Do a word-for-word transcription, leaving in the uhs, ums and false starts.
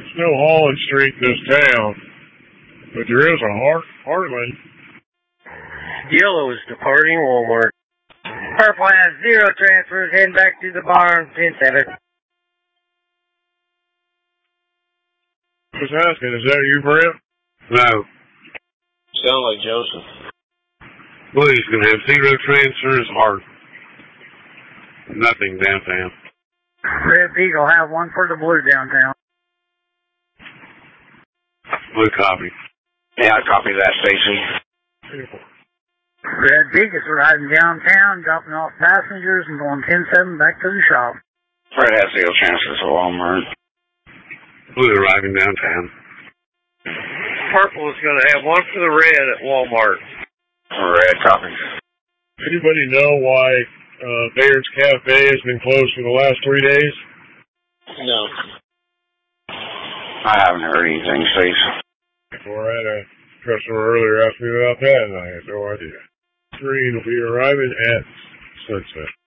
There's no Holland Street in this town, but there is a Hart Heartland. Yellow is departing Walmart. Purple has zero transfers, heading back to the barn, ten seven. Just asking, is that you, Brent? No. Sound like Joseph. Blue's going to have zero transfers or nothing downtown. Red Beagle have one for the blue downtown. Blue copy. Yeah, I copy that, Stacy. Red Beagle is riding downtown, dropping off passengers and going ten seven back to the shop. Fred has zero chances at Walmart. Blue arriving downtown. Purple is going to have one for the red at Walmart. Red copy. Anybody know why uh, Baird's Cafe has been closed for the last three days? No. I haven't heard anything, Stacy. Well, I had a customer earlier ask me about that, and I had no idea. Green will be arriving at sunset.